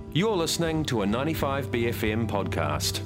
You're listening to a 95BFM podcast.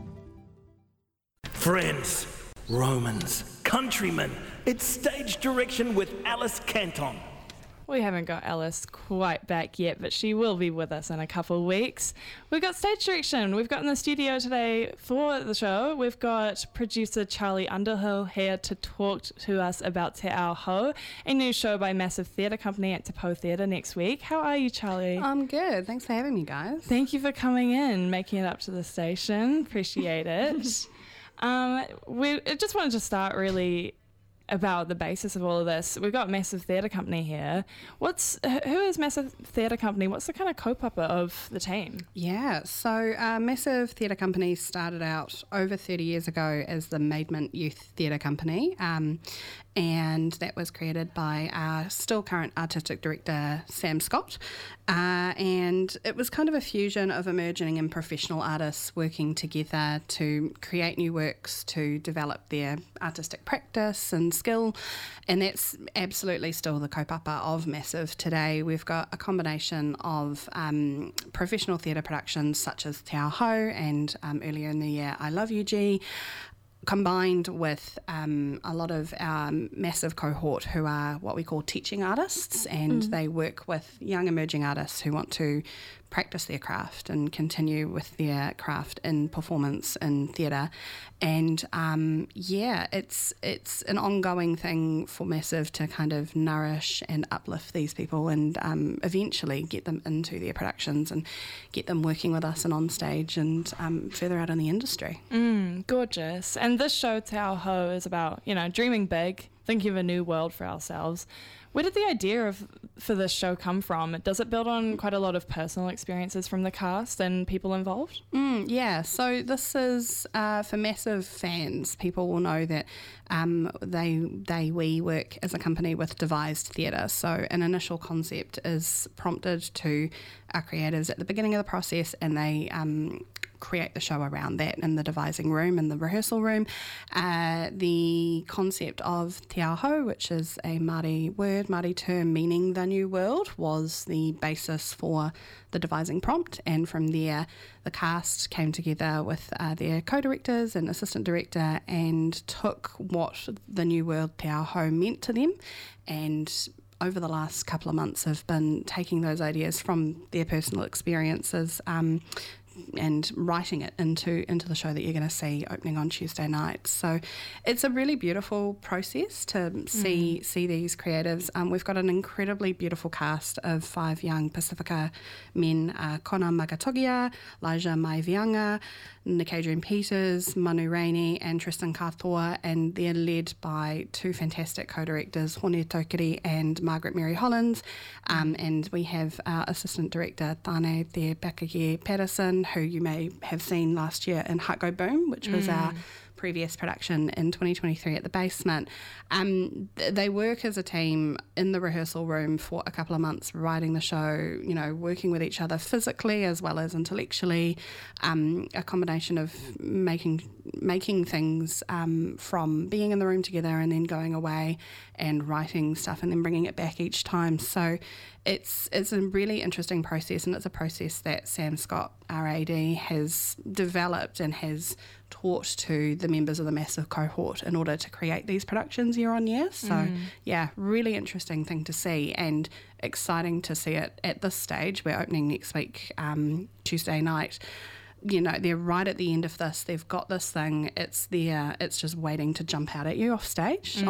Friends, Romans, countrymen, it's stage direction with Alice Canton. We haven't got Alice quite back yet, but she will be with us in a couple of weeks. We've got stage direction. We've got in the studio today for the show. We've got producer Charlie Underhill here to talk to us about Te Ao Hou, a new show by Massive Theatre Company at Te Pou Theatre next week. How are you, Charlie? I'm good. Thanks for having me, guys. Thank you for coming in, making it up to the station. Appreciate it. We just wanted to start really about the basis of all of this. We've got Massive Theatre Company here. Who is Massive Theatre Company? What's the kind of kaupapa of the team? Yeah, so Massive Theatre Company started out over 30 years ago as the Maidment Youth Theatre Company, and that was created by our still current artistic director, Sam Scott, and it was kind of a fusion of emerging and professional artists working together to create new works, to develop their artistic practice and skill, and that's absolutely still the kaupapa of Massive today. We've got a combination of professional theatre productions such as Te Ao Hou and earlier in the year I Love You G, combined with a lot of our massive cohort who are what we call teaching artists, and they work with young emerging artists who want to practice their craft and continue with their craft in performance in theatre. And it's an ongoing thing for Massive to kind of nourish and uplift these people and eventually get them into their productions and get them working with us and on stage and further out in the industry. Gorgeous. And this show, Te Ao Hou, is about, dreaming big, thinking of a new world for ourselves. Where did the idea for this show come from? Does it build on quite a lot of personal experiences from the cast and people involved? Yeah, so this is for Massive fans. People will know that we work as a company with devised theatre. So an initial concept is prompted to our creatives at the beginning of the process, and they create the show around that in the devising room and the rehearsal room. The concept of Te Ao Hou, which is a Māori word, Māori term meaning the new world, was the basis for the devising prompt, and from there the cast came together with their co-directors and assistant director and took what the new world Te Ao Hou meant to them, and over the last couple of months have been taking those ideas from their personal experiences and writing it into the show that you're going to see opening on Tuesday night. So it's a really beautiful process to see these creatives. We've got an incredibly beautiful cast of 5 young Pacifica men, Kona Magatogia, Elijah Maivianga, Nick Adrian Peters, Manu Rainey and Tristan Katoa, and they're led by 2 fantastic co-directors, Hone Tokiri and Margaret Mary Hollins, and we have our assistant director, Tane Te Pakage Patterson, who you may have seen last year in Heart Go Boom, which was our previous production in 2023 at the Basement. They work as a team in the rehearsal room for a couple of months, writing the show, working with each other physically as well as intellectually, a combination of making things from being in the room together and then going away and writing stuff and then bringing it back each time. So it's a really interesting process, and it's a process that Sam Scott, our AD, has developed and has taught to the members of the Massive cohort in order to create these productions year on year. So yeah, really interesting thing to see and exciting to see it at this stage. We're opening next week, Tuesday night. They're right at the end of this. They've got this thing. It's there. It's just waiting to jump out at you on stage.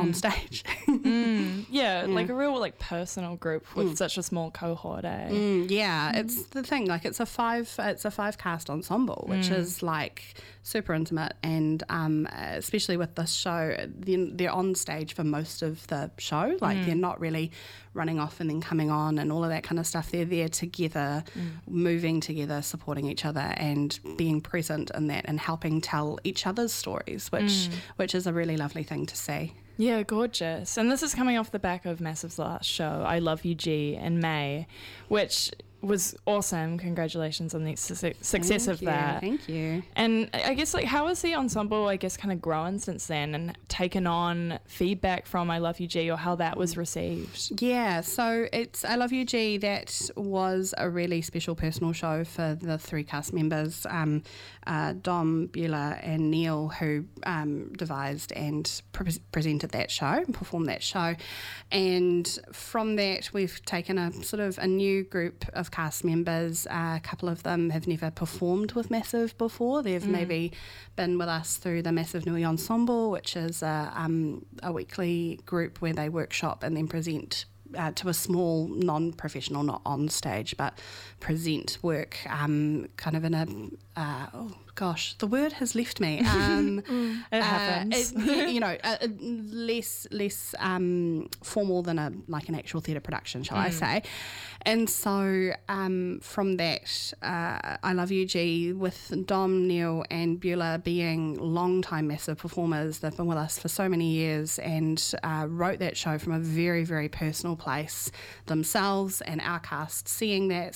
Yeah, like a real personal group with such a small cohort, eh? It's the thing. It's a five cast ensemble, which is super intimate, and especially with this show, they're on stage for most of the show. They're not really running off and then coming on and all of that kind of stuff. They're there together, moving together, supporting each other and being present in that and helping tell each other's stories, which is a really lovely thing to see. Yeah, gorgeous. And this is coming off the back of Massive's last show, I Love You G, in May, which was awesome. Congratulations on the success of that. Thank you. And I guess, like, how has the ensemble, I guess, kind of grown since then and taken on feedback from I Love You G, or how that was received? Yeah, so it's I Love You G. That was a really special personal show for the three cast members, Dom, Beulah and Neil, who devised and presented that show and performed that show. And from that, we've taken a sort of a new group of cast members. A couple of them have never performed with Massive before. They've maybe been with us through the Massive Nui Ensemble, which is a weekly group where they workshop and then present to a small non-professional, not on stage, but present work kind of in a, the word has left me. It happens. Less formal than an actual theatre production, shall I say. And so from that, I Love You G, with Dom, Neil and Beulah being long-time Massive performers. They've been with us for so many years and wrote that show from a very, very personal place themselves, and our cast seeing that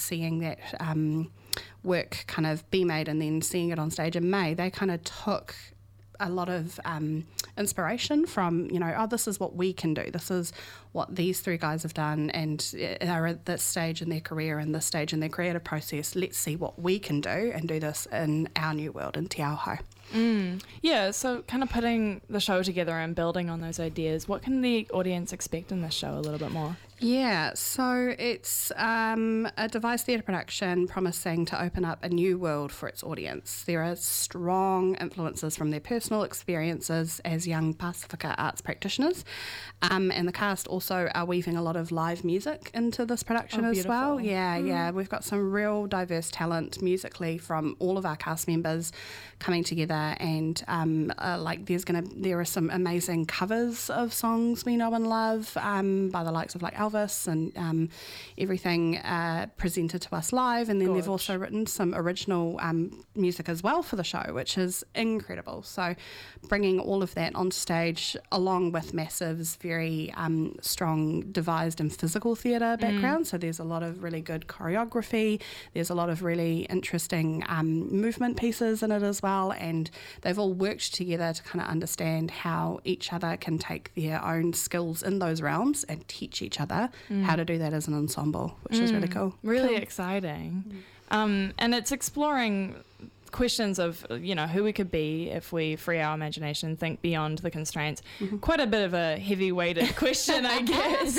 work kind of be made and then seeing it on stage in May, they kind of took a lot of inspiration from, this is what we can do. This is what these three guys have done and are at this stage in their career and this stage in their creative process. Let's see what we can do and do this in our new world in Te Aho. Yeah, so kind of putting the show together and building on those ideas, what can the audience expect in this show a little bit more? Yeah, so it's a devised theatre production promising to open up a new world for its audience. There are strong influences from their personal experiences as young Pasifika arts practitioners, and the cast also are weaving a lot of live music into this production as well. Yeah, we've got some real diverse talent musically from all of our cast members coming together, and there are some amazing covers of songs we know and love by the likes of like Elvis and everything presented to us live, and then they've also written some original music as well for the show, which is incredible. So bringing all of that on stage along with Massive's very strong devised and physical theatre background, so there's a lot of really good choreography, there's a lot of really interesting movement pieces in it as well, and they've all worked together to kind of understand how each other can take their own skills in those realms and teach each other how to do that as an ensemble, which is really cool. Really exciting. And it's exploring questions of, who we could be if we free our imagination, think beyond the constraints. Quite a bit of a heavy-weighted question, I guess.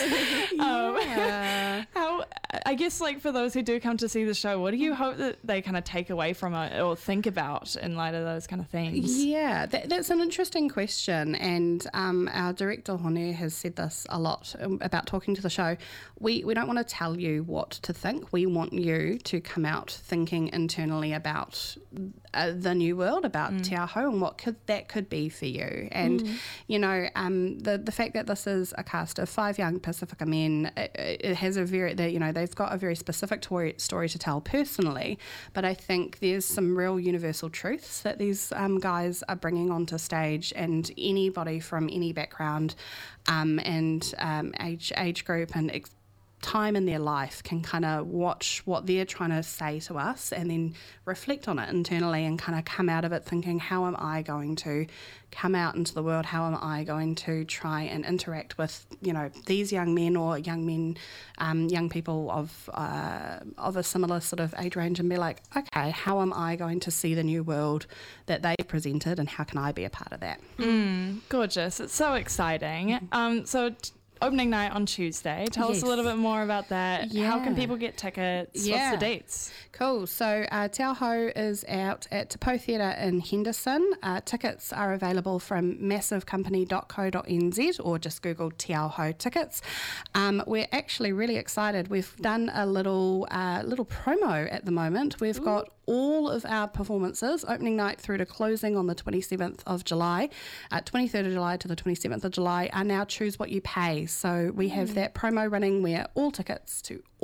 I guess, like, for those who do come to see the show, what do you hope that they kind of take away from it or think about in light of those kind of things? Yeah, that's an interesting question, and our director, Hone, has said this a lot about talking to the show. We don't want to tell you what to think. We want you to come out thinking internally about the new world, about Te Aho and what that could be for you. And the fact that this is a cast of 5 young Pasifika men, it has they've got a very specific story to tell personally, but I think there's some real universal truths that these guys are bringing onto stage, and anybody from any background and age group and time in their life can kind of watch what they're trying to say to us and then reflect on it internally and kind of come out of it thinking, how am I going to come out into the world? How am I going to try and interact with, these young men or young people of a similar sort of age range, and be like, okay, how am I going to see the new world that they've presented, and how can I be a part of that? Gorgeous. It's so exciting. Opening night on Tuesday. Tell us a little bit more about that. Yeah. How can people get tickets? What's the dates? Cool. So Te Aho is out at Te Pou Theatre in Henderson. Tickets are available from massivecompany.co.nz or just Google Te Aho tickets. We're actually really excited. We've done a little promo at the moment. We've got all of our performances, opening night through to closing on the 27th of July, 23rd of July to the 27th of July, are now Choose What You Pay. So we have that promo running where all tickets to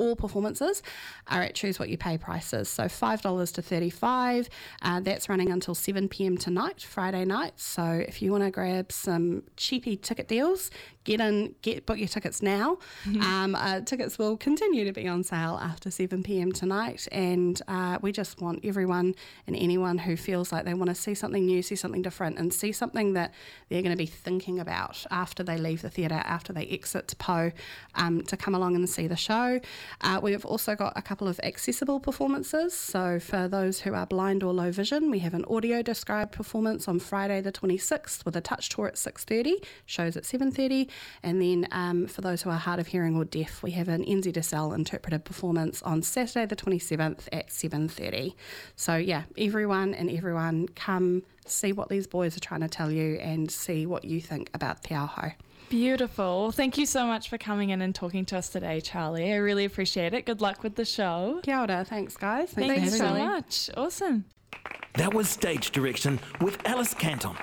all performances are at Choose What You Pay prices. So $5 to $35. That's running until 7 p.m. tonight, Friday night. So if you want to grab some cheapy ticket deals, book your tickets now. Tickets will continue to be on sale after 7 p.m. tonight, and we just want everyone and anyone who feels like they want to see something new, see something different, and see something that they're going to be thinking about after they leave the theatre, after they exit Po, to come along and see the show. We've also got a couple of accessible performances. So for those who are blind or low vision, we have an audio described performance on Friday the 26th with a touch tour at 6:30, shows at 7:30. And then for those who are hard of hearing or deaf, we have an NZSL interpreted performance on Saturday the 27th at 7:30. So yeah, everyone come see what these boys are trying to tell you and see what you think about Te Aho. Beautiful. Thank you so much for coming in and talking to us today, Charlie. I really appreciate it. Good luck with the show. Kia ora. Thanks, guys. Thanks so much. Awesome. That was Stage Direction with Alice Canton.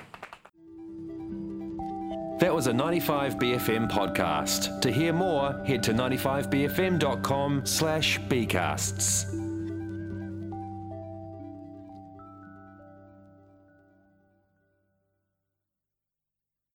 That was a 95BFM podcast. To hear more, head to 95bfm.com/bcasts.